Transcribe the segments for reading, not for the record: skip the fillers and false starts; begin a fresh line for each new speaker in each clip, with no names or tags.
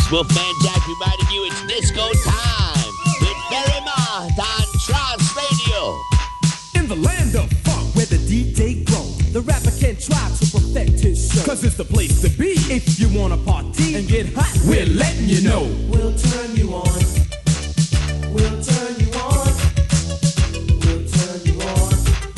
Wolfman Jack reminding you it's disco time with Barry Mott on Trance Radio.
In the land of funk, where the DJ grows, the rapper can try to perfect his show. Cause it's the place to be if you wanna party and get hot. We're letting you know.
We'll turn you on. We'll turn you on. We'll turn you on.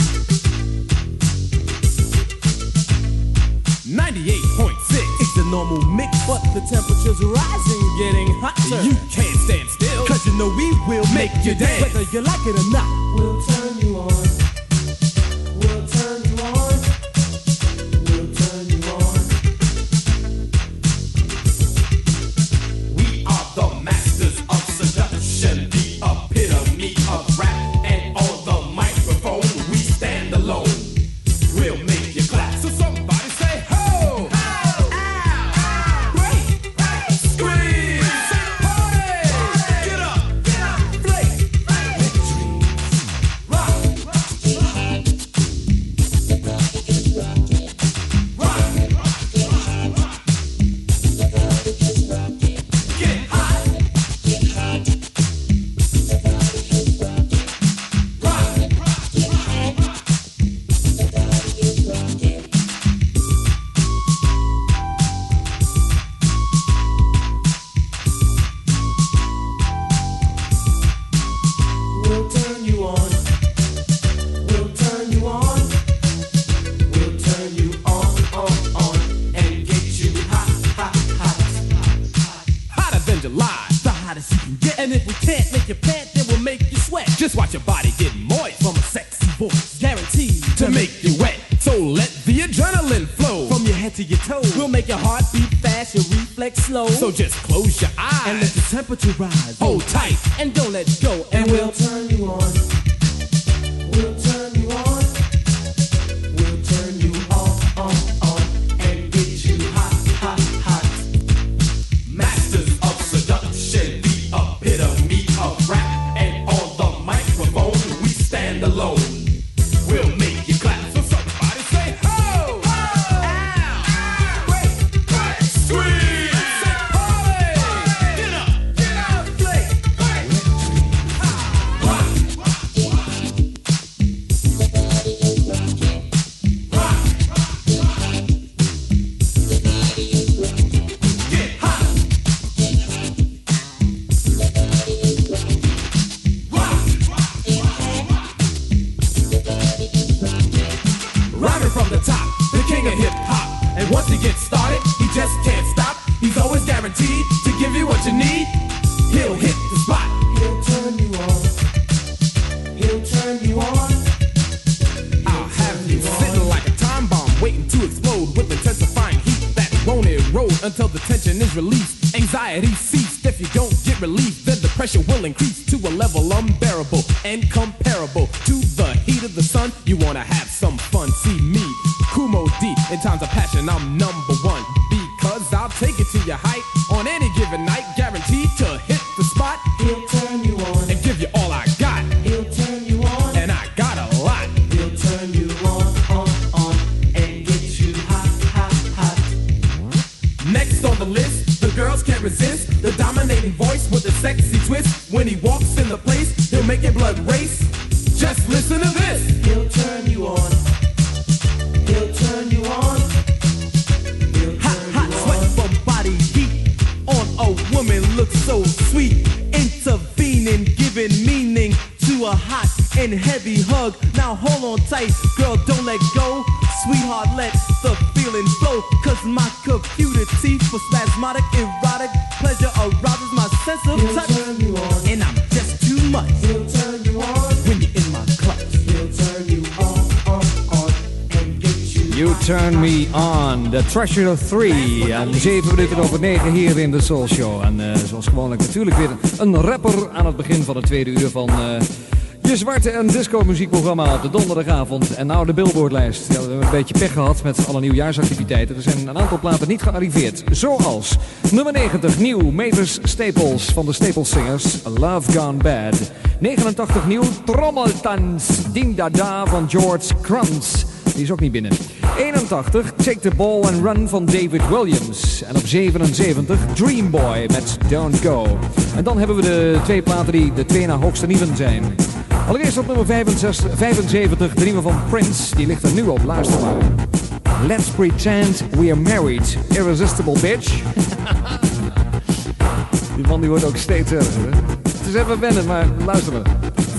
98.6. It's the normal mix, but the temperature's rising, getting hotter. You can't stand still, cause you know we will make you dance. Whether you like it or not,
we'll turn you on. We'll turn you on. We'll turn you on.
We are the masters of seduction, the epitome of rap, and on the microphone we stand alone. We'll make you clap, so somebody say ho! Just watch your body get moist from a sexy voice, guaranteed to make you wet. So let the adrenaline flow from your head to your toes. We'll make your heart beat fast, your reflex slow. So just close your eyes and let the temperature rise. Hold tight and don't let go,
and we'll turn you on. We'll turn you on. We'll turn you on, and get you hot, hot, hot.
Masters of seduction, the epitome of rap. We stand alone. We'll make you clap. So somebody say ho! Ho! Ow! Break! Break! Squeeze! Say party! Get up! Get up! Play! Play! Rock! Rock! Get hot! From the top, the king of hip-hop. And once he gets started, he just can't stop. He's always guaranteed to give you what you need. He'll hit the spot.
He'll turn you on. He'll turn you on.
I'll have you sitting like a time bomb, waiting to explode with intensifying heat that won't erode until the tension is released. Anxiety ceased. If you don't get relief, then the pressure will increase to a level unbearable and comparable to the heat of the sun. You wanna have some fun, see me, Kumo D. In times of passion, I'm number one, because I'll take it to your height on any given night, guaranteed to hit the spot.
He'll turn you on
and give you all I got.
He'll turn you on,
and I got a lot.
He'll turn you on, and get you hot, hot, hot.
Next on the list, the girls can't resist the dominating voice with a sexy twist. When he walks in the place, he'll make your blood race. Just listen to this.
He'll turn you on. He'll turn you on. He'll turn
hot
you
sweat
on.
from body heat on a woman looks so sweet. Intervening, giving meaning to a hot and heavy hug. Now hold on tight, girl, don't let go. Sweetheart, let the feeling flow. Cause my computer teeth for spasmodic, erotic pleasure arouses my sense of
He'll
touch.
Turn you on.
And I'm just too much.
He'll turn you on.
When you're in my clutch.
He'll turn you on, and get you
You Turn Me On, The Treasure of 3. En 7 minuten over 9 hier in de Soul Show. En zoals gewoonlijk natuurlijk weer een rapper aan het begin van het tweede uur van je zwarte en disco muziekprogramma op de donderdagavond. En nou de Billboardlijst. Ja, we hebben een beetje pech gehad met alle nieuwjaarsactiviteiten. Er zijn een aantal platen niet gearriveerd. Zoals nummer 90 nieuw, Mavis Staples van de Staples Singers, Love Gone Bad. 89 nieuw, Trommeltans, Ding Dada van George Kranz. die is ook niet binnen. 81, Take the Ball and Run van David Williams. En op 77, Dream Boy met Don't Go. En dan hebben we de twee platen die de twee na hoogste nieuwen zijn. Allereerst op nummer 75, de nieuwe van Prince. Die ligt er nu op, luister maar. Let's Pretend We Are Married, Irresistible Bitch. Die man die wordt ook steeds erger, hè? Het is even wennen, maar luister maar.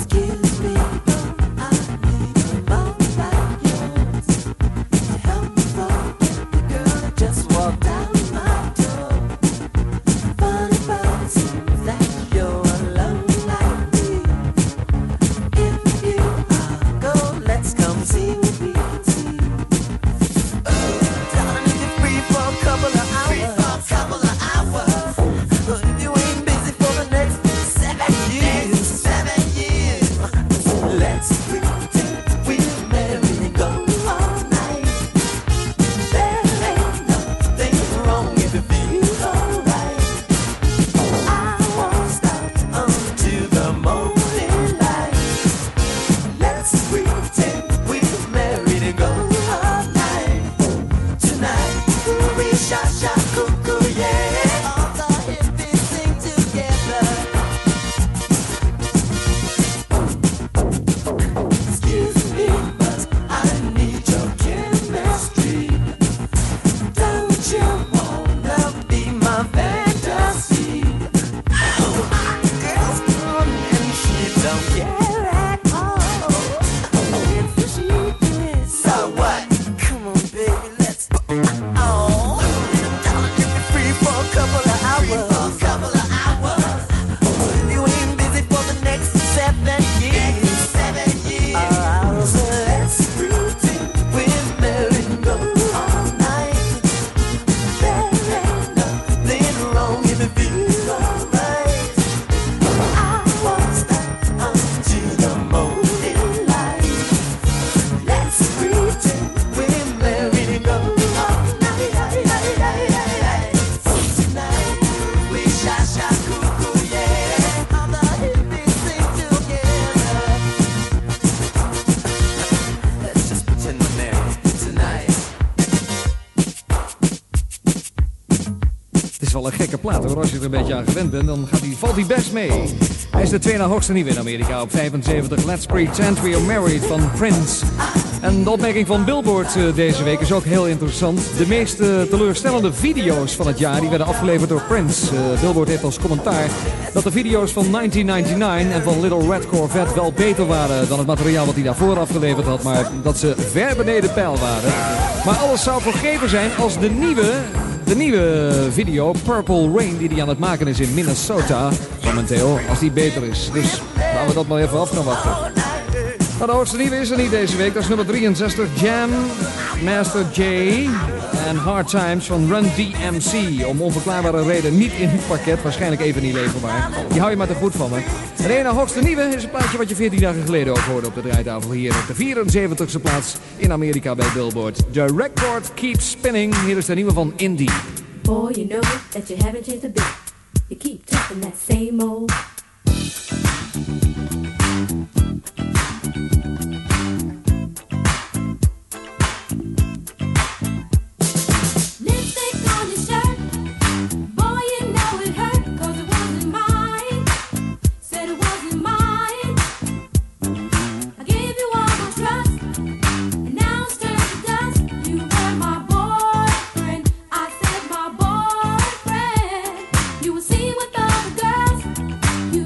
Een gekke plaat hoor. Als je er een beetje aan gewend bent, dan valt hij best mee. Hij is de twee na hoogste nieuwe in Amerika op 75. Let's Pretend We Are Married van Prince. En de opmerking van Billboard deze week is ook heel interessant. De meest teleurstellende video's van het jaar die werden afgeleverd door Prince. Billboard heeft als commentaar dat de video's van 1999 en van Little Red Corvette wel beter waren dan het materiaal wat hij daarvoor afgeleverd had. Maar dat ze ver beneden peil waren. Maar alles zou vergeven zijn als de nieuwe video, Purple Rain, die hij aan het maken is in Minnesota, momenteel, als die beter is. Dus laten we dat maar even af gaan wachten. Maar de hoogste nieuwe is er niet deze week. Dat is nummer 63, Jam, Master J en Hard Times van Run DMC. Om onverklaarbare reden niet in het pakket, waarschijnlijk even niet leverbaar. Die hou je maar te goed van me. En de ene hoogste nieuwe is een plaatje wat je 14 dagen geleden ook hoorde op de draaitafel hier op de 74ste plaats in Amerika bij Billboard. The record keeps spinning. Hier is de nieuwe van Indie.
Boy, you know that you haven't changed a bit. You keep talking that same old.
You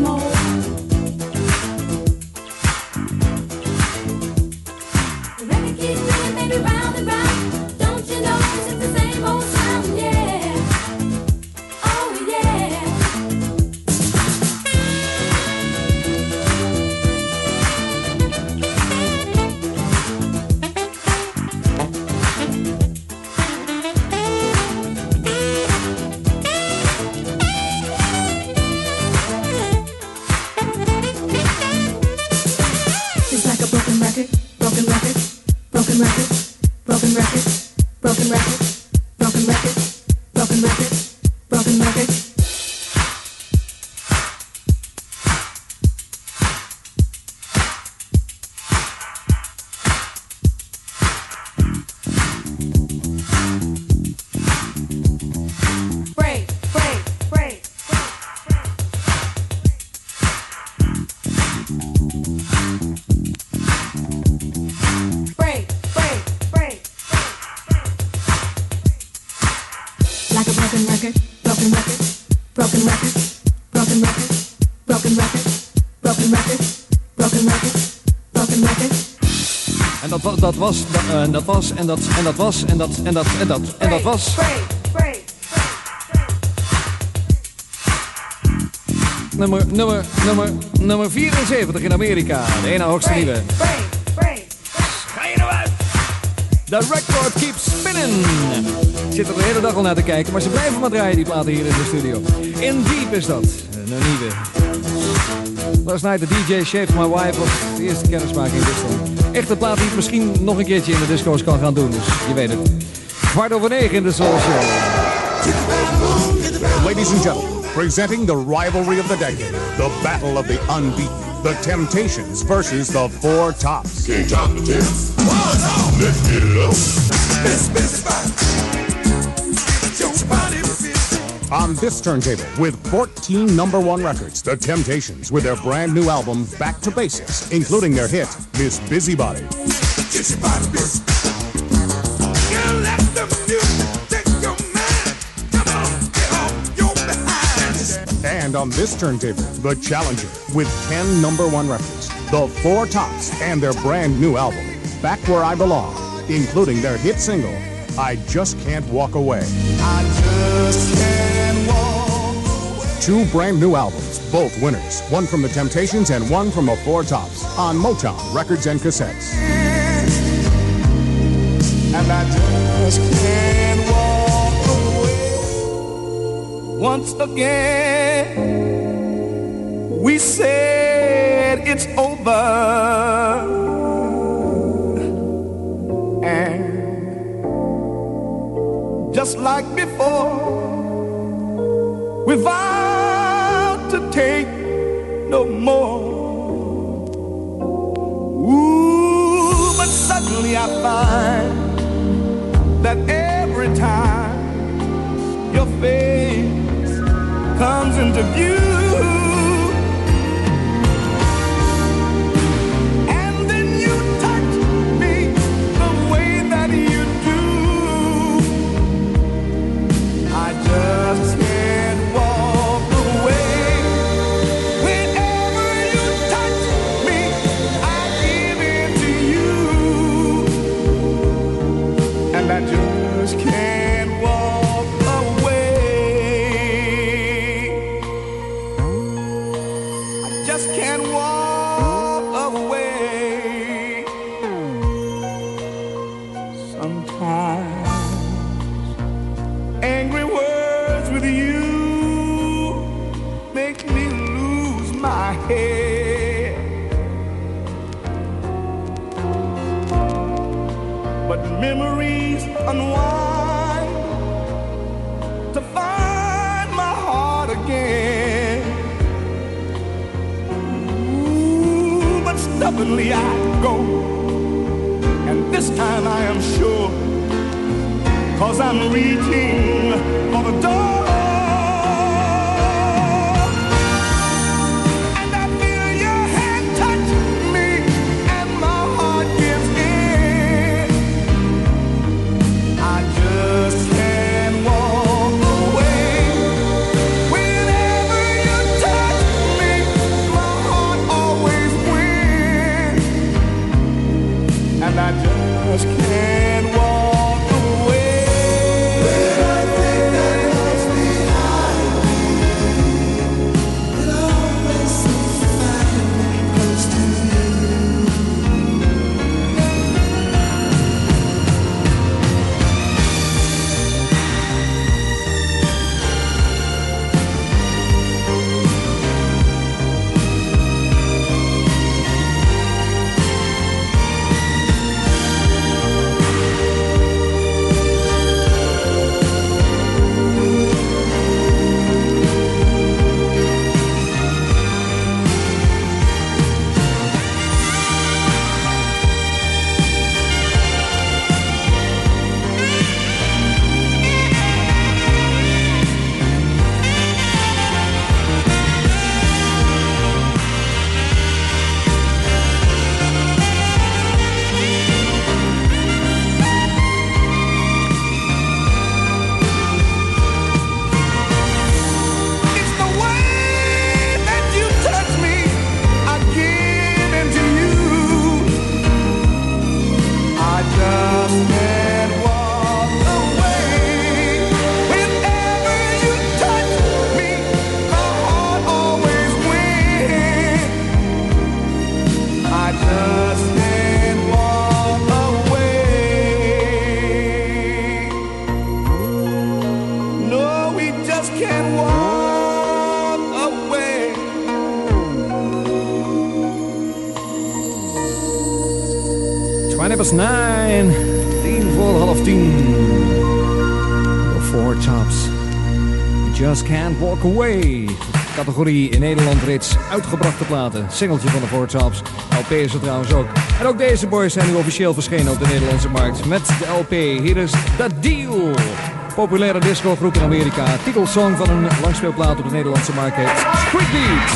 more. The record keeps spinning, baby, round and round. Don't you know it's just the same old sound? Yeah. Oh yeah. It's like a broken record, broken record, broken record, broken record, broken record, broken record, broken record, broken record. Break, break, break, break, break, break. Like a broken record, broken record, broken record, broken record, broken record, broken record, broken record, broken record.
En dat was,
Break, break,
nummer 74 in Amerika. De ene hoogste nieuwe.
break, break.
Ga je nou uit? The record keeps spinning. Ik zit er de hele dag al naar te kijken, maar ze blijven maar draaien, die platen hier in de studio. In Deep is dat, een nieuwe. Last night the DJ Shaved My Wife was de eerste kennismaking in Disco. Echte plaat die het misschien nog een keertje in de disco's kan gaan doen, dus je weet het. 8:15 in de Soul Show.
Ladies and gentlemen, presenting the rivalry of the decade, the battle of the unbeaten, the Temptations versus the Four Tops.
Can't top the test. Let's get it up.
On this turntable, with 14 number one records, the Temptations with their brand new album, Back to Basics, including their hit, Miss Busybody.
Get your body busy. You let the music take your mind. Come on, get off your behind.
And on this turntable, the Challenger with 10 number one records, the Four Tops, and their brand new album, Back Where I Belong, including their hit single, I Just Can't Walk Away.
I just can't walk away.
Two brand new albums, both winners, one from the Temptations and one from the Four Tops, on Motown Records and Cassettes.
And I just can't walk away. Once again, we said it's over. And just like before, we vowed to take no more. Ooh, but suddenly I find that every time your face comes into view, and then you touch me the way that you do, I just can't walk away. Whenever you touch me, I give in to you, and I just can't walk away. I just can't walk away. Sometimes angry words with you make me lose my head. But memories unwind to find my heart again. Ooh, but stubbornly I go, and this time I am sure, 'cause I'm reaching for the door. And I feel your hand touch me, and my heart gives in. I just can't walk away. Whenever you touch me,
9. 10 voor half 10. The Four Tops. Just Can't Walk Away. Categorie in Nederland reeds uitgebrachte platen. Singeltje van de Four Tops. LP is er trouwens ook. En ook deze boys zijn nu officieel verschenen op de Nederlandse markt. Met de LP. Hier is The Deal. Populaire discogroep in Amerika. Titelsong van een langspeelplaat op de Nederlandse markt heet Street Beat.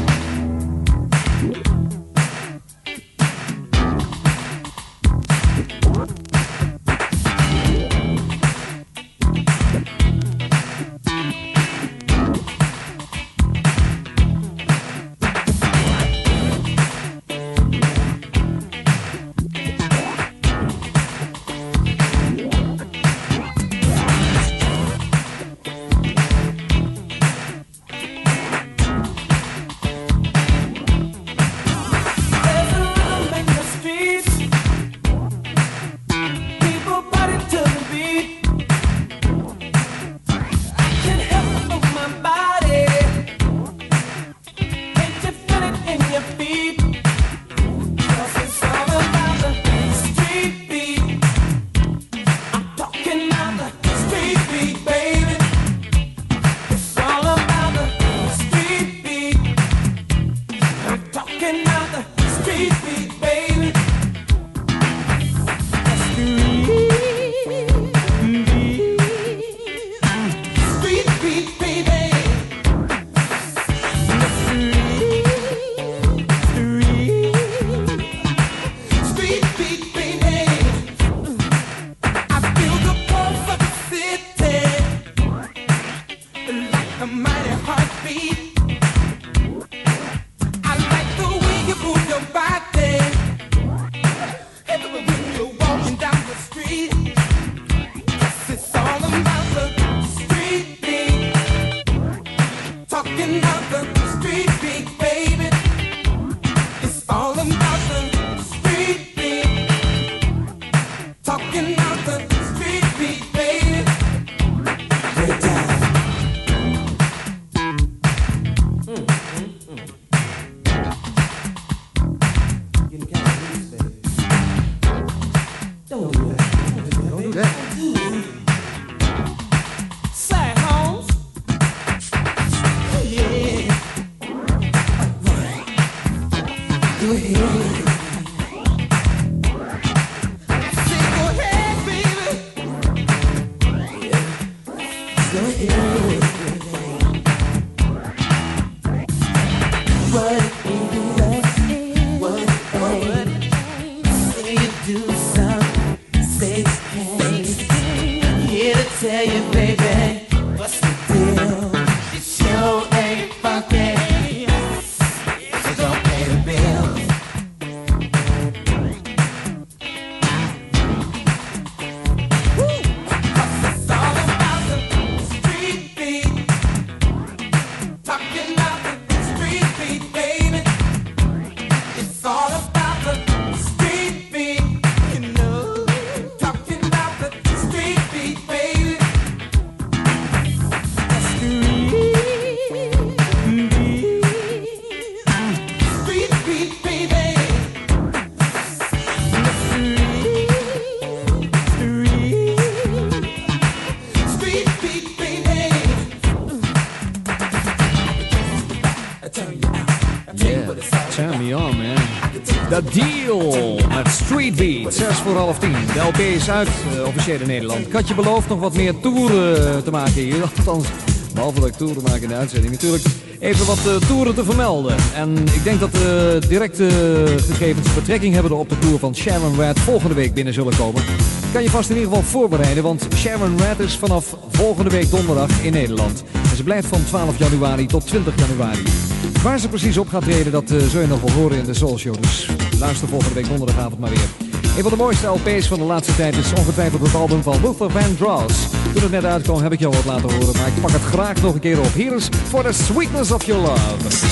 The Deal met Street Beat, 6 voor half 10. De LP is uit, officieel in Nederland. Ik had je beloofd nog wat meer toeren te maken hier. Althans, behalve dat ik toeren maak in de uitzending. Natuurlijk even wat toeren te vermelden. En ik denk dat de directe gegevens betrekking hebben op de tour van Sharon Redd volgende week binnen zullen komen. Kan je vast in ieder geval voorbereiden, want Sharon Redd is vanaf volgende week donderdag in Nederland. En ze blijft van 12 januari tot 20 januari. Waar ze precies op gaat treden, dat zul je nog wel horen in de Soul Show. Dus luister volgende week donderdagavond maar weer. Een van de mooiste LP's van de laatste tijd is ongetwijfeld het album van Luther Vandross. Toen het net uitkwam heb ik jou wat laten horen, maar ik pak het graag nog een keer op. Hier is For the Sweetness of Your Love.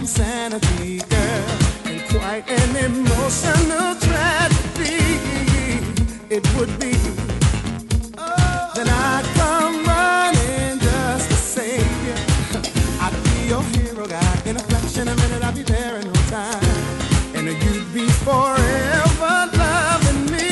insanity, girl, and quite an emotional tragedy. It would be that I'd come running just to save you. I'd be your hero guy. In a fraction of a minute, I'd be there in no time, and you'd be forever loving me.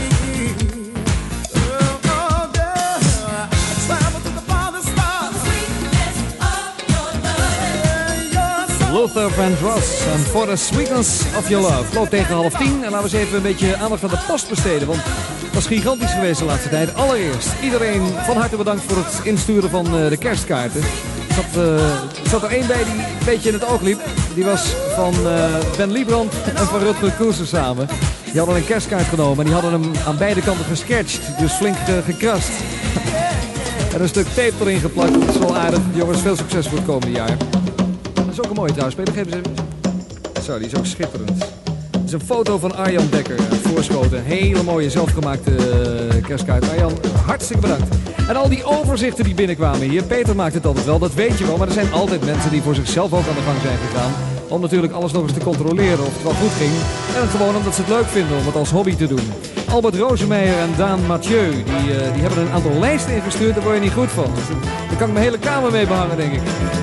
Luther Vandross en For the Sweetness of Your Love. Loopt tegen 9:30 en laten we eens even een beetje aandacht aan de post besteden. Want dat was gigantisch geweest de laatste tijd. Allereerst, iedereen van harte bedankt voor het insturen van de kerstkaarten. Er zat er één bij die een beetje in het oog liep. Die was van Ben Liebrand en van Rutger Koester samen. Die hadden een kerstkaart genomen en die hadden hem aan beide kanten gescratcht. Dus flink gekrast. En een stuk tape erin geplakt. Dat is wel aardig. Jongens, veel succes voor het komende jaar. Dat is ook een mooie trouwens. Peter, geef eens even. Zo, die is ook schitterend. Het is een foto van Arjan Dekker voorschoten. Hele mooie zelfgemaakte kerstkaart. Arjan, hartstikke bedankt. En al die overzichten die binnenkwamen hier. Peter maakt het altijd wel, dat weet je wel. Maar er zijn altijd mensen die voor zichzelf ook aan de gang zijn gegaan. Om natuurlijk alles nog eens te controleren of het wel goed ging. En gewoon omdat ze het leuk vinden om het als hobby te doen. Albert Rozenmeijer en Daan Mathieu, die hebben een aantal lijsten ingestuurd. Daar word je niet goed van. Daar kan ik mijn hele kamer mee behangen, denk ik.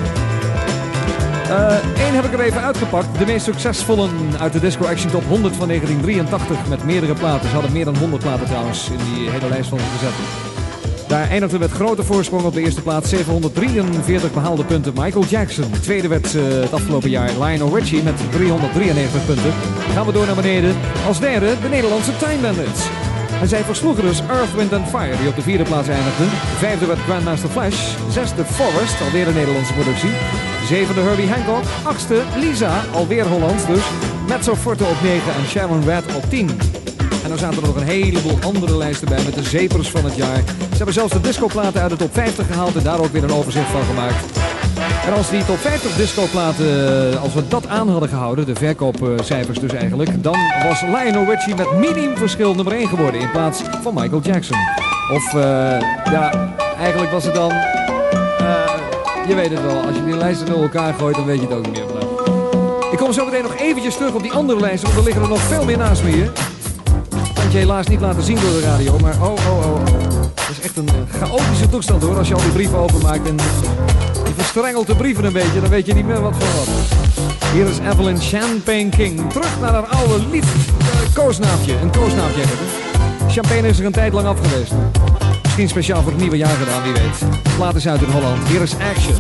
Eén heb ik er even uitgepakt. De meest succesvolle uit de Disco Action Top 100 van 1983 met meerdere platen. Ze hadden meer dan 100 platen trouwens in die hele lijst van gezet. Daar eindigde met grote voorsprong op de eerste plaats 743 behaalde punten Michael Jackson. De tweede werd het afgelopen jaar Lionel Richie met 393 punten. Gaan we door naar beneden. Als derde de Nederlandse Time Bandits. En zij versloegen dus Earth, Wind & Fire die op de vierde plaats eindigde. Vijfde werd Grandmaster Flash. Zesde Forest, alweer een Nederlandse productie. Zevende Herbie Hancock. Achtste Lisa, alweer Hollands dus. Mezzo Forte op 9 en Sharon Red op 10. En dan zaten er nog een heleboel andere lijsten bij met de zepers van het jaar. Ze hebben zelfs de discoplaten uit de top 50 gehaald en daar ook weer een overzicht van gemaakt. En als die top 50 discoplaten, als we dat aan hadden gehouden, de verkoopcijfers dus eigenlijk, dan was Lionel Richie met miniem verschil nummer 1 geworden in plaats van Michael Jackson. Of ja, eigenlijk was het dan, je weet het wel, als je die lijsten door elkaar gooit, dan weet je het ook niet meer. Ik kom zo meteen nog eventjes terug op die andere lijsten, want er liggen er nog veel meer naast me hier. Kan je helaas niet laten zien door de radio, maar oh. Het is echt een chaotische toestand hoor, als je al die brieven openmaakt en je verstrengelt de brieven een beetje, dan weet je niet meer wat van wat. Hier is Evelyn Champagne King, terug naar haar oude lief koosnaapje, een koosnaapje hebben we. Champagne is er een tijd lang af geweest. Misschien speciaal voor het nieuwe jaar gedaan, wie weet. De plaat is uit in Holland, hier is Action.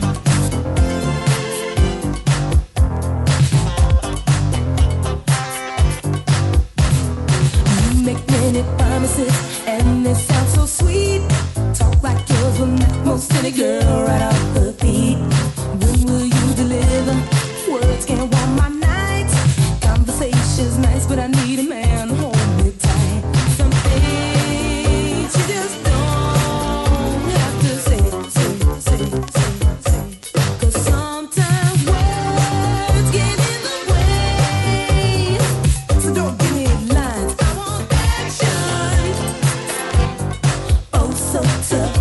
Promises and it sounds so sweet. Talk like yours will make most any girl right off the beat. When will you deliver? Words can't warm my nights. Conversation's nice, but I need a man to hold me tight. Some things you just don't have to say. 'Cause sometimes words get in the way. So don't give me lines. So tough.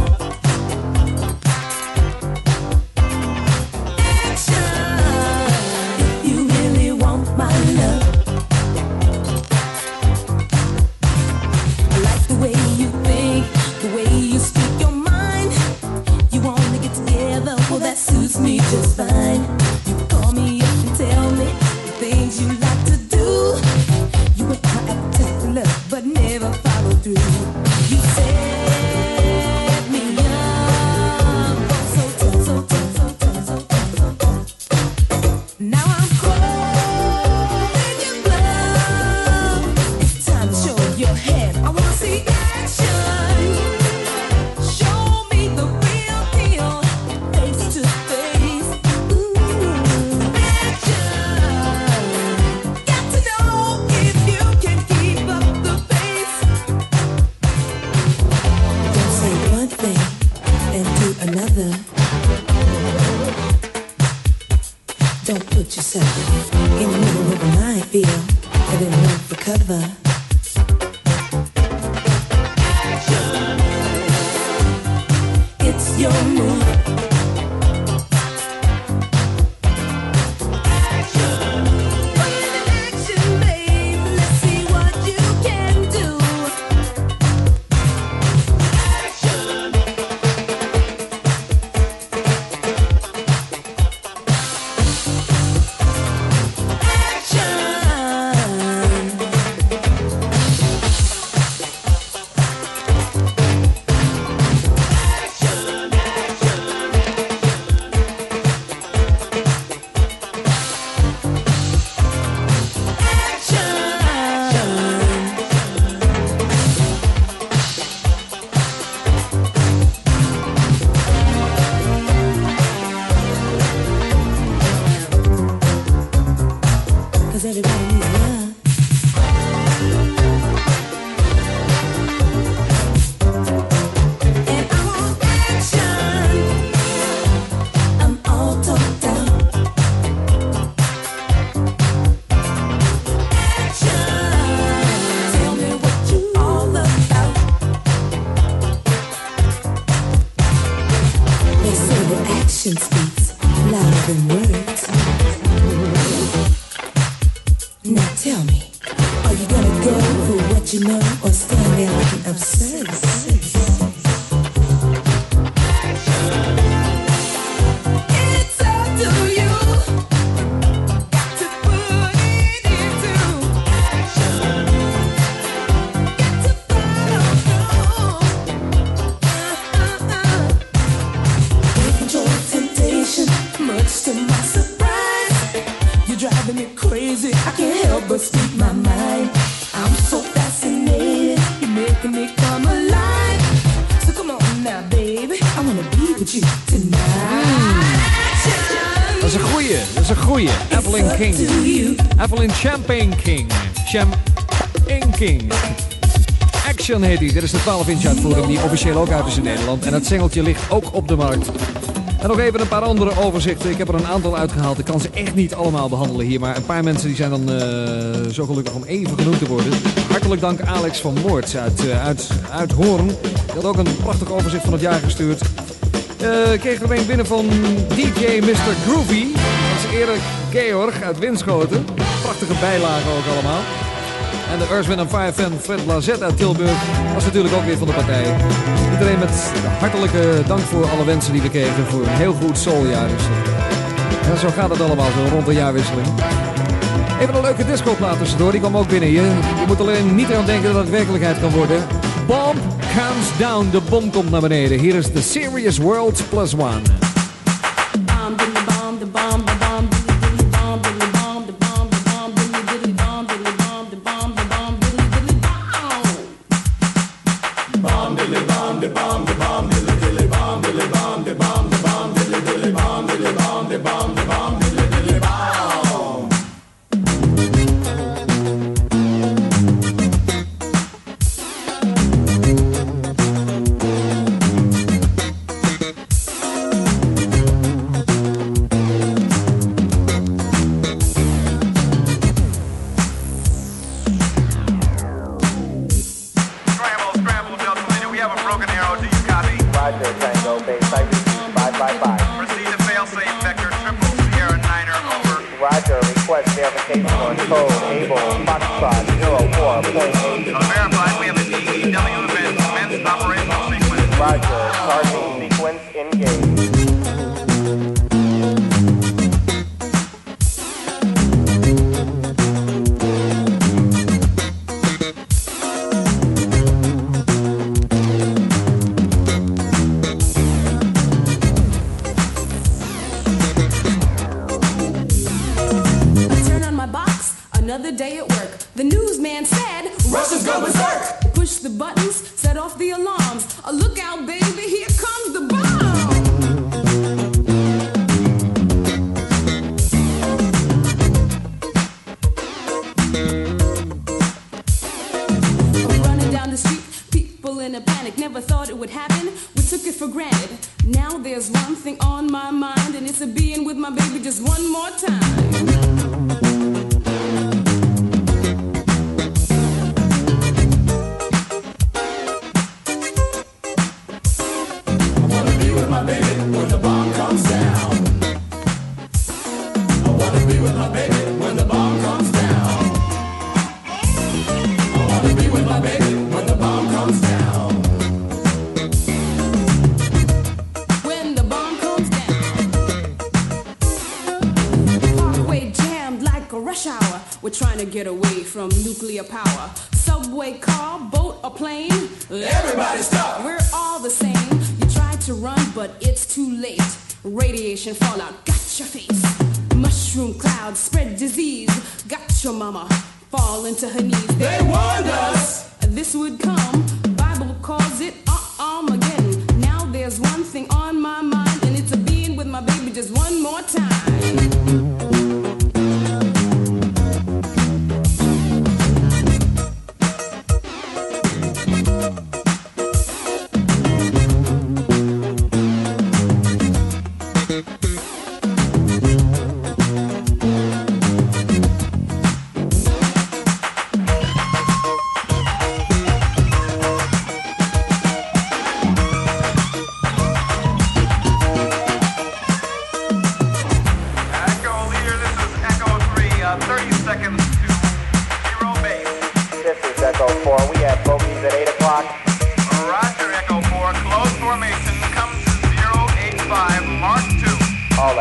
action speaks louder than words. Now tell me, are you gonna go for what you know or stand there looking absurd? It's up to you. Got to put it into action. Got to follow through. Can't control temptation, much to my surprise. You're driving me crazy. I can't help but speak my mind. I'm so fascinated. You're making me come alive. So come on now, baby. I wanna be with you tonight.
Dat is een goeie, dat is een goeie. Evelyn King. Evelyn Champagne King. Champagne King. Action heet die. Dit is de 12-inch uitvoering die officieel ook uit is in Nederland. En het singeltje ligt ook op de markt. En nog even een paar andere overzichten. Ik heb er een aantal uitgehaald. Ik kan ze echt niet allemaal behandelen hier. Maar een paar mensen die zijn dan zo gelukkig om even genoemd te worden. Hartelijk dank Alex van Moorts uit Hoorn. Die had ook een prachtig overzicht van het jaar gestuurd. Ik kreeg er een binnen van DJ Mr. Groovy. Dat is Erik Georg uit Winschoten. Prachtige bijlagen ook allemaal. En de Earth, Wind & Fire fan Fred Blazet uit Tilburg was natuurlijk ook weer van de partij. Iedereen met hartelijke dank voor alle wensen die we kregen voor een heel goed souljaar. Dus, ja, zo gaat het allemaal zo rond de jaarwisseling. Even een leuke discoplaat tussendoor, die kwam ook binnen hier. Je moet alleen niet aan denken dat het werkelijkheid kan worden. Bomb comes down, de bom komt naar beneden. Hier is The Serious World Plus One.
Get away from nuclear power. Subway, car, boat, or plane. Everybody stop. We're all the same. You tried to run, but it's too late. Radiation fallout got your face. Mushroom clouds spread disease. Got your mama fall into her knees. They warned us this would come. Bible calls it Armageddon. Now there's one thing on my mind, and it's a being with my baby just one more time.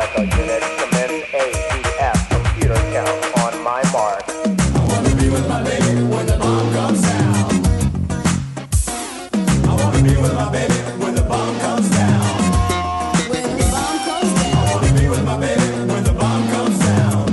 Echo unit, commence ADF computer count on my mark.
I wanna be with my baby when the bomb comes down. I wanna be with my baby when the bomb comes down.
When the bomb comes down.
I wanna be with my baby when the bomb comes down.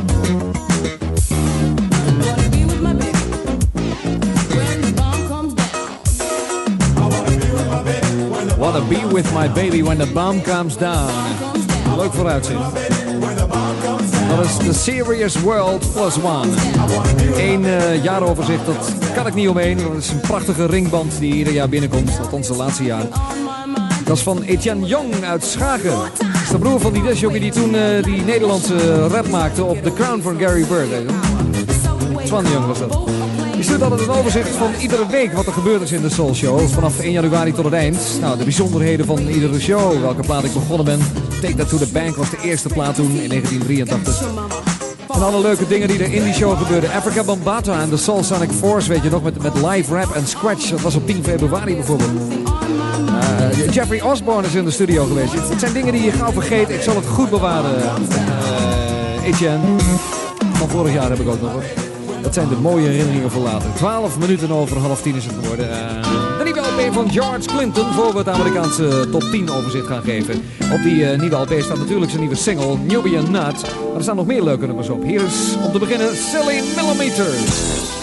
I wanna be with my baby when the bomb comes down.
I wanna be with my baby when the
Wanna be with my baby when the bomb comes down. Leuk vooruitzicht. Dat is The Serious World Plus One. Eén jaaroverzicht, dat kan ik niet omheen. Dat is een prachtige ringband die ieder jaar binnenkomt. Althans de laatste jaar. Dat is van Etienne Jong uit Schagen. Dat is de broer van die discjockey die toen die Nederlandse rap maakte op The Crown van Gary Bird. Swan Jong was dat. Die stuurt altijd een overzicht van iedere week wat er gebeurd is in de Soul Show. Vanaf 1 januari tot het eind. Nou, de bijzonderheden van iedere show. Welke plaat ik begonnen ben. Take That To The Bank was de eerste plaat toen in 1983. En alle leuke dingen die er in die show gebeurden. Afrika Bambaataa en de Soul Sonic Force, weet je nog, met live rap en scratch. Dat was op 10 februari bijvoorbeeld. Jeffrey Osborne is in de studio geweest. Het zijn dingen die je gauw vergeet. Ik zal het goed bewaren. Etienne. Van vorig jaar heb ik ook nog. Dat zijn de mooie herinneringen voor later. 12 minuten over 9:30 is het geworden. De nieuwe LP van George Clinton, voor we het Amerikaanse top 10 overzicht gaan geven. Op die nieuwe LP staat natuurlijk zijn nieuwe single, Nubian Nut. Maar er staan nog meer leuke nummers op. Hier is om te beginnen Silly Millimeters.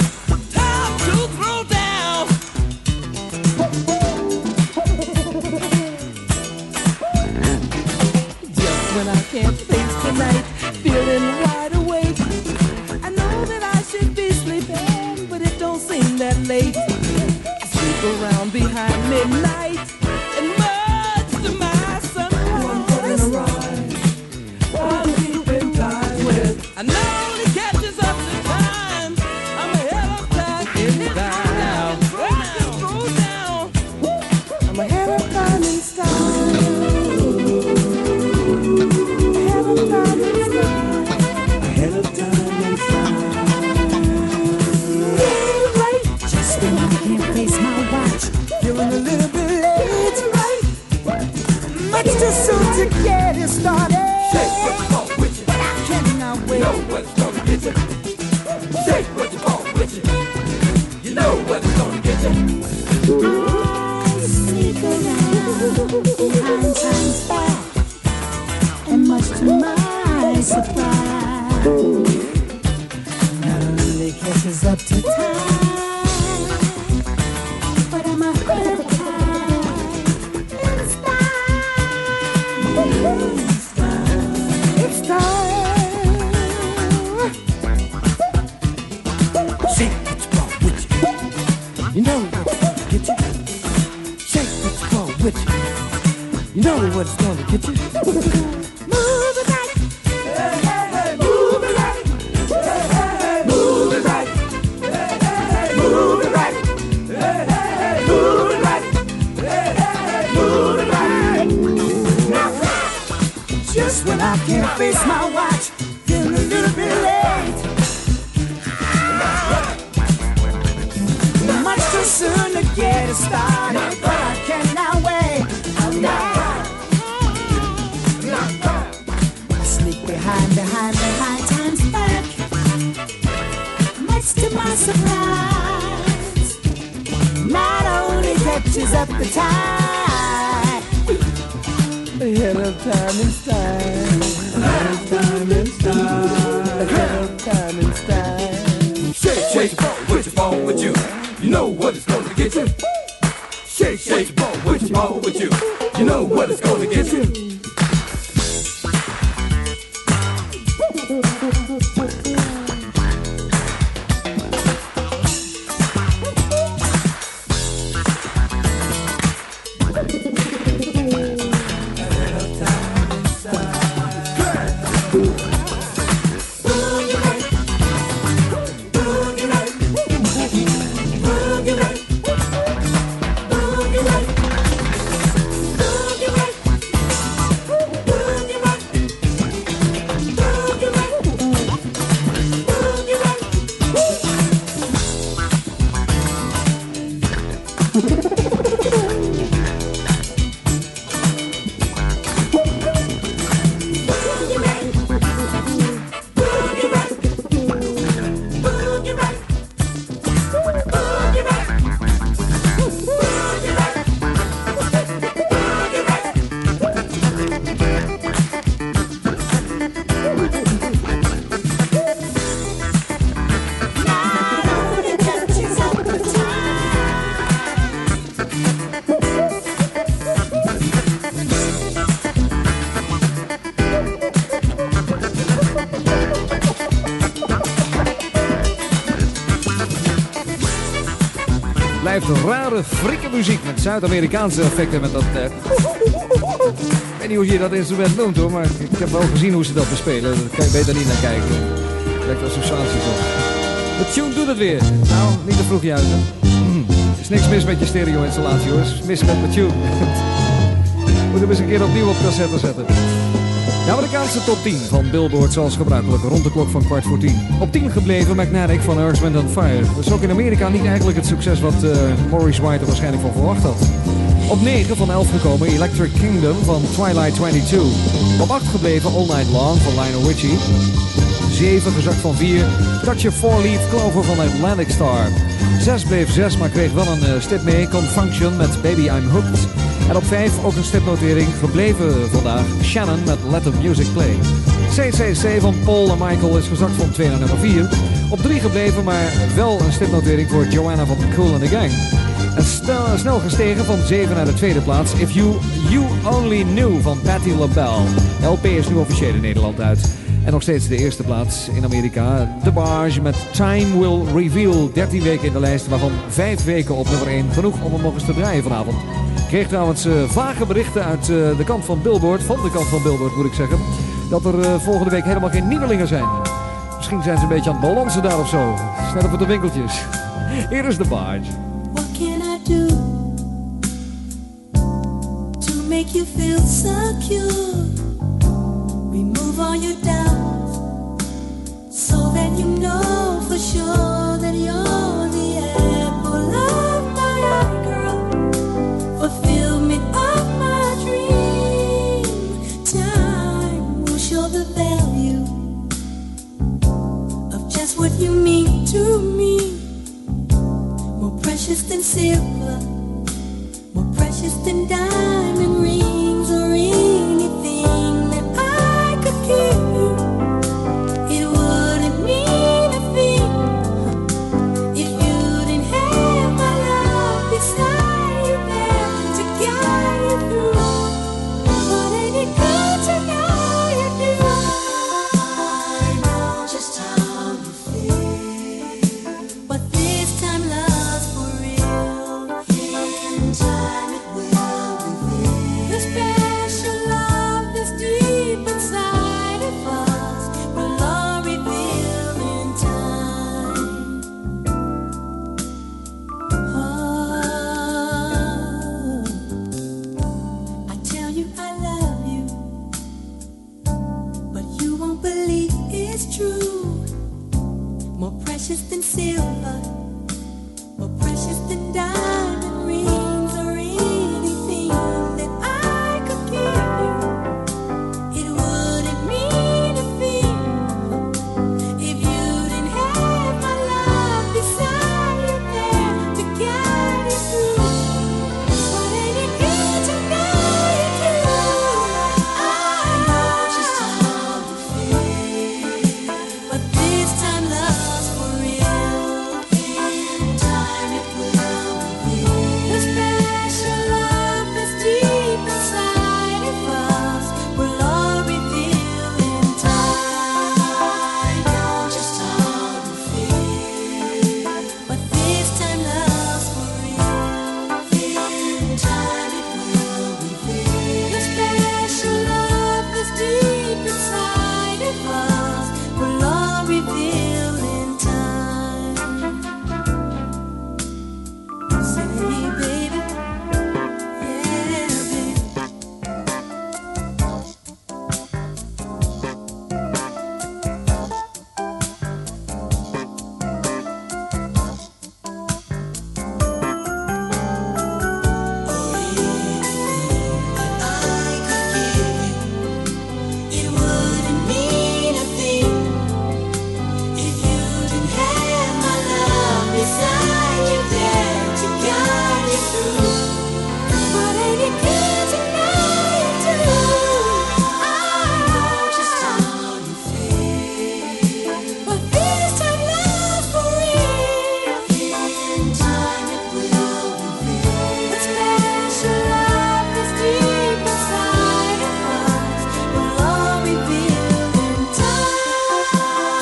When I can't face the night, feeling wide awake. I know that I should be sleeping, but it don't seem that late. I sleep around behind midnight, and much to my surprise, I'm keeping time with. I know it catches up the time. I'm ahead of time. It's down. I'm ahead of time in style.
Feeling a little bit late, right? Much too soon to get it started. Shake what's wrong with you. I cannot wait. You know what's gonna get you. Shake what's wrong with you. You know what's gonna get you.
I sneak around behind time's back, and much to my surprise, not only catches up to time.
You know what's gonna get you. Shake what's wrong with you. You know what's gonna get you.
Move it right.
Hey, hey, hey, move it right. Hey, hey, hey, move it right. Hey, hey, hey, move it right. Hey, hey, hey, move it right. Hey, hey, hey, move it right. Now, just when I can't face my watch, feeling a little bit late. Much too soon to get it started, but I cannot wait. I sneak behind time's back. Much to my surprise, not only catches up the time, ahead of time and style, ahead of time and style, ahead of time and style.
Shake, shake your ball with your ball with you. You know what it's gonna get you. Shake, shake your ball with your ball with you. You know what it's gonna get you.
echt rare, frikke muziek met Zuid-Amerikaanse effecten. Met dat... Ik weet niet hoe je dat instrument noemt hoor, maar ik heb wel gezien hoe ze dat bespelen. Daar kan je beter niet naar kijken. Lijkt associaties op. De tune doet het weer. Nou, niet te vroeg juist. Er is niks mis met je stereo-installatie hoor. Er is mis met mijn tune. Moet hem eens een keer opnieuw op cassette zetten. De Amerikaanse top 10 van Billboard zoals gebruikelijk rond de klok van 9:15. Op 10 gebleven Magnetic van Earth, Wind & Fire. Dat is ook in Amerika niet eigenlijk het succes wat Maurice White er waarschijnlijk van verwacht had. Op 9 van 11 gekomen Electric Kingdom van Twilight 22. Op 8 gebleven All Night Long van Lionel Richie. 7 gezakt van 4 Touch of 4-Leaf Clover van Atlantic Star. 6 bleef 6 maar kreeg wel een stip mee. Confunction met Baby I'm Hooked. En op 5 ook een stipnotering gebleven vandaag. Shannon met Let the Music Play. CCC van Paul en Michael is gezakt van 2 naar nummer 4. Op 3 gebleven, maar wel een stipnotering voor Joanna van Kool and the Gang. En snel gestegen van 7 naar de tweede plaats. If You Only Knew van Patti LaBelle. De LP is nu officieel in Nederland uit. En nog steeds de eerste plaats in Amerika. The Barge met Time Will Reveal. 13 weken in de lijst, waarvan 5 weken op nummer 1. Genoeg om hem nog eens te draaien vanavond. Ik kreeg trouwens vage berichten uit de kant van Billboard. Van de kant van Billboard moet ik zeggen. Dat er volgende week helemaal geen nieuwelingen zijn. Misschien zijn ze een beetje aan het balansen daar of zo. Snel op de winkeltjes. Hier is The Barge.
What can I do to make you feel secure? Remove all your doubts so that you know for sure that you're the apple of my eye, girl. Fulfill me of my dream. Time will show the value of just what you mean to me. More precious than silver, more precious than diamond rings or anything that I could give you. It wouldn't mean a thing if you didn't have my love beside you there to guide you through. But ain't it good to know you do? I know just how you feel, but this time love's for real. In time it will reveal the special love that's deep inside of us. Will all reveal in time. Oh, I tell you I love you, but you won't believe it's true. More precious than silver, more precious than diamond rings or anything that I could give you. It wouldn't mean a thing if you didn't have my love beside you there to guide you through. But ain't it good to know you do? I know just how you feel, but this time love's for real.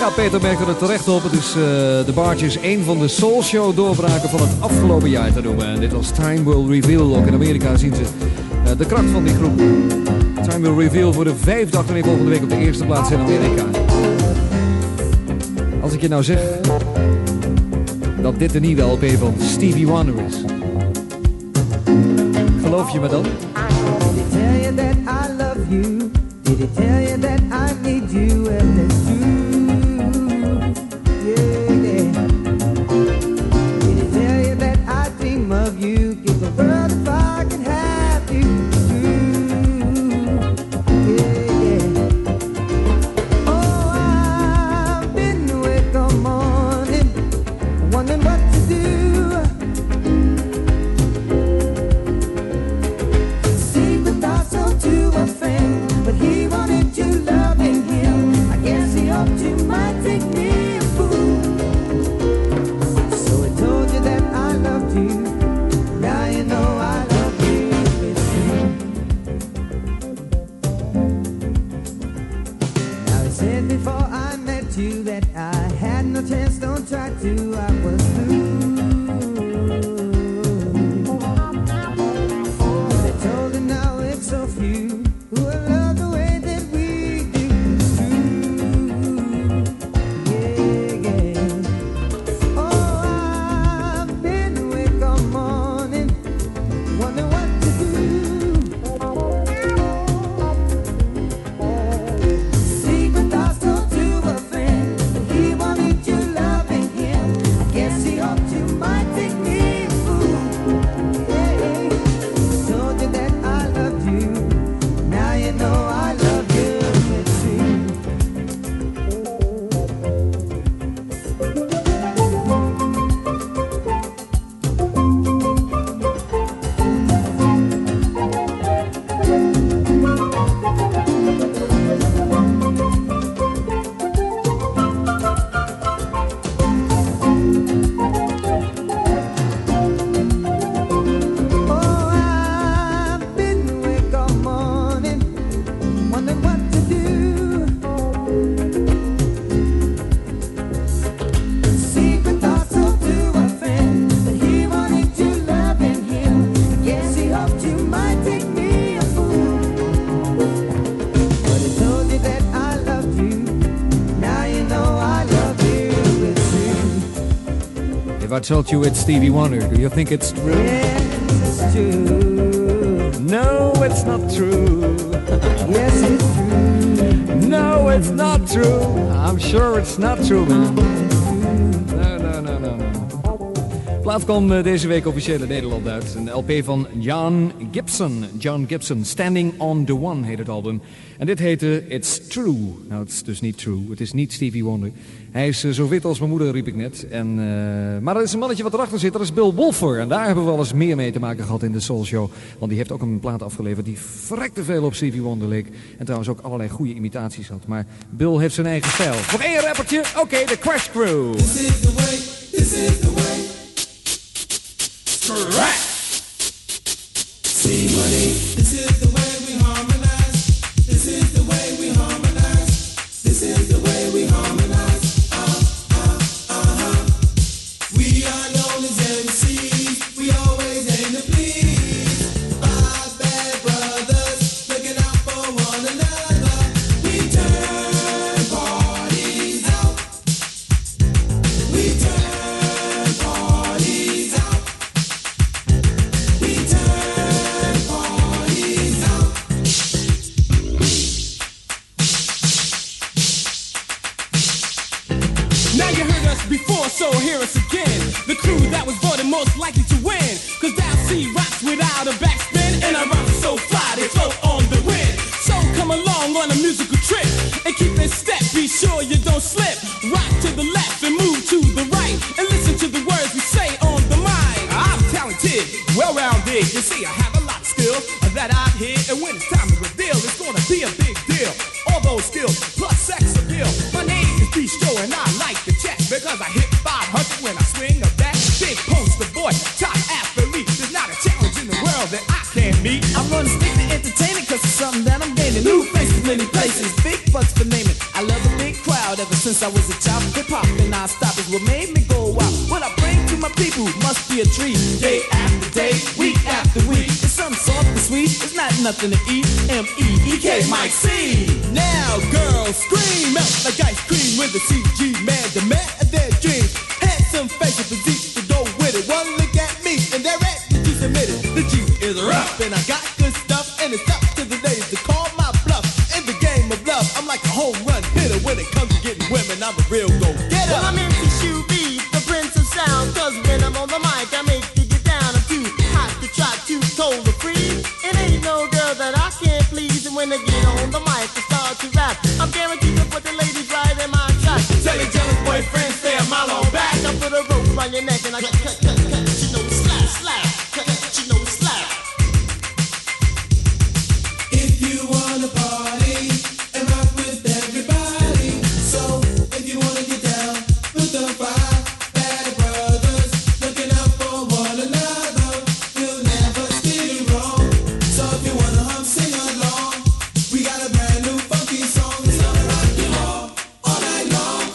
Ja, Peter merkte er terecht op. Het is de Barges, een van de Soul Show doorbraken van het afgelopen jaar te noemen. En dit was Time Will Reveal. Ook in Amerika zien ze de kracht van die groep. Time Will Reveal voor de 5e achtereen volgende week op de eerste plaats in Amerika. Als ik je nou zeg dat dit de nieuwe LP van Stevie Wonder is. Geloof je me dan?
Did he tell you that I love you? Did he tell you that I need you? Well, that's true. Yeah, yeah. Did he tell you that I dream of you? Give the world if I could have you. Yeah, yeah. Oh, I've been awake all morning, wondering what to do. To a friend, but he wanted you loving him. I guess he hoped you might think me a fool. So I told you that I loved you. Now you know I love you. It's true. Now he said before I met you that I had no chance, don't try to, I was through. So few who love the way that we do. It's true, yeah, yeah. Oh, I've been awake all morning, wondering what to do. Secret thoughts told to a friend, but he wanted you loving him. I guess he hoped you might think me a fool. Yeah, told you that I loved you. Now you know I love you, it's true. Oh, I've been awake all morning, wondering what to do. Secret thoughts told to a friend, but he wanted you loving him. Yes, he hoped you might think me a fool. But he told you that I loved you. Now you know I love you. It's true.
If I told you it's Stevie Wonder, do you think it's true?
Yes, it's true.
No, it's not true.
Yes, it's true.
No, it's not true. I'm sure it's not true, man. No. Plaat kwam deze week officieel in Nederland uit. Een LP van John Gibson. John Gibson, Standing on the One heet het album. En dit heette It's True. Nou, het is dus niet true. Het is niet Stevie Wonder. Hij is zo wit als mijn moeder, riep ik net. Maar er is een mannetje wat erachter zit. Dat is Bill Wolfer. En daar hebben we wel eens meer mee te maken gehad in de Soul Show. Want die heeft ook een plaat afgeleverd die verrekte veel op Stevie Wonder leek. En trouwens ook allerlei goede imitaties had. Maar Bill heeft zijn eigen stijl. Nog één rappertje. Oké, de Crash Crew.
This is the way, this is the way. Correct. See money, this is the way we harmonize. This is the way we harmonize. This is the way we harmonize. We are known as MCs. We always aim to please. Five bad brothers looking out for one another. We turn parties out. We turn parties out. We turn parties out.
Now you heard us before, so hear us again. The crew that was voted most likely to win. Cause Down C rocks without a backspin. And our rhymes are so fly, they float on the wind. So come along on a musical trip. And keep in step, be sure you don't slip. Rock to the left and move to the right. And listen to the words we say on the mic.
I'm talented, well-rounded. You see, I have a lot of skill that I hit, and when it's time to reveal, it's gonna be a big deal. All those skills plus sex appeal. My name is Bistro, and I like to check because I hit 500 when I swing a bat. Big poster boy, top athlete. There's not a challenge in the world that I can't meet.
I'm gonna stick to entertaining cause it's something that I'm gaining. New faces, many places, big bucks for naming. I love a big crowd
ever since I was a child. Hip-hop and non-stop is what made me go out. What I bring to my people must be a treat. Day after day, week after week. It's something soft and sweet, it's not nothing to eat. M-E-E-K, Mike C. Now girls scream out like ice cream when the CG man demand their dreams. Handsome facial physique to go with it. One look at me and they're ready to submit it. The G is rough and I got good stuff and it's up to the ladies to call my bluff. In the game of love, I'm like a home run hitter. When it comes to getting women, I'm a real go-getter.
Well, I'm into shoe beat, the prince of sound. Cause when I'm on the mic, I make you get down. I'm too hot to try, too cold to freeze. It ain't no girl that I can't please. And when I get on the mic, I start to rap. I'm guaranteed to put the ladies right in my trap.
Tell your jealous boyfriend, stay a mile on back.
I put a rope around your neck and I cut, you know, slap, slap, cut, you know, slap.
If you wanna party and rock with everybody, so if you wanna get down with the five bad brothers, looking out for one another, you'll never steer you wrong. So if you wanna sing along, we got a brand new funky song. It's gonna rock you all night long.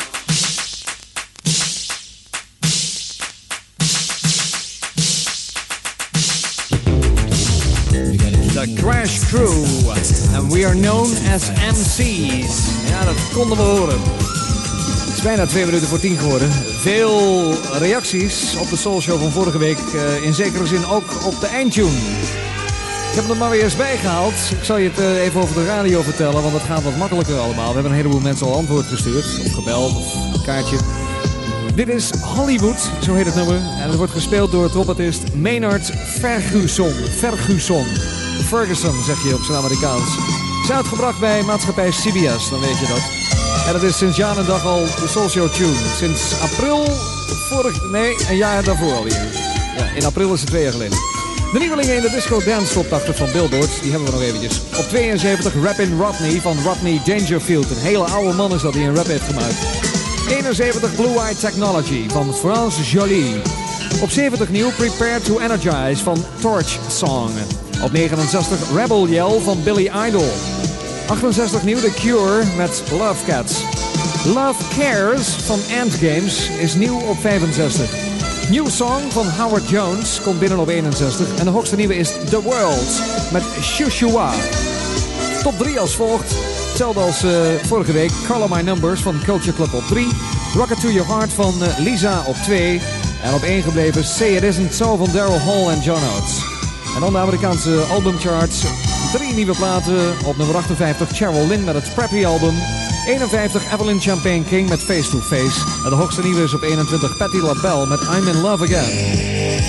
The Crash Crew. And we are known as MC's. Ja, dat konden we horen. Het is bijna 2 minuten voor 10 geworden. Veel reacties op de Soul Show van vorige week. In zekere zin ook op de eindtune. Ik heb hem er maar weer eens bijgehaald. Ik zal je het even over de radio vertellen, want het gaat wat makkelijker allemaal. We hebben een heleboel mensen al antwoord gestuurd. Of gebeld, of een kaartje. Dit is Hollywood, zo heet het nummer. En het wordt gespeeld door trompetist Maynard Ferguson. Ferguson, zeg je op zijn Amerikaans. Het is uitgebracht bij maatschappij CBS, dan weet je dat. En het is sinds jaar en dag al de Soul Show tune. Sinds april een jaar daarvoor alweer. Ja, in april is het 2 jaar geleden. De nieuwelingen in de disco dance top 80 van Billboard, die hebben we nog eventjes. Op 72 Rappin' Rodney van Rodney Dangerfield. Een hele oude man is dat die een rap heeft gemaakt. 71 Blue Eye Technology van France Jolie. Op 70 nieuw Prepare to Energize van Torch Song. Op 69 Rebel Yell van Billy Idol. 68 nieuw The Cure met Love Cats. Love Cares van Ant Games is nieuw op 65. New Song van Howard Jones komt binnen op 61. En de hoogste nieuwe is The World met Shushua. Top 3 als volgt. Hetzelfde als vorige week. Call My Numbers van Culture Club op 3. Rocket to Your Heart van Lisa op 2. En op 1 gebleven Say It Isn't So van Daryl Hall en John Oates. En dan de Amerikaanse albumcharts. 3 nieuwe platen. Op nummer 58 Cheryl Lynn met het Preppy album. 51 Evelyn Champagne King met Face to Face. En de hoogste nieuwe is op 21 Patti LaBelle met I'm in Love Again.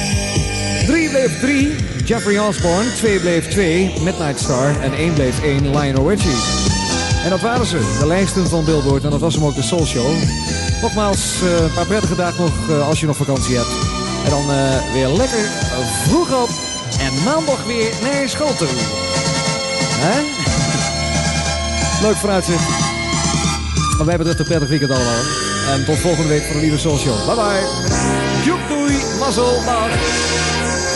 3 bleef 3 Jeffrey Osborne. 2 bleef 2 Midnight Star. En 1 bleef 1 Lionel Richie. En dat waren ze, de lijsten van Billboard. En dat was hem ook de Soul Show. Nogmaals, een paar prettige dagen nog als je nog vakantie hebt. En dan weer lekker vroeg op. En maandag weer naar school toe. Hè? Leuk vooruitzicht. Wat mij betreft een prettig weekend allemaal. En tot volgende week voor de nieuwe Soul Show. Bye bye. Joep doei. Mazzel. Dag.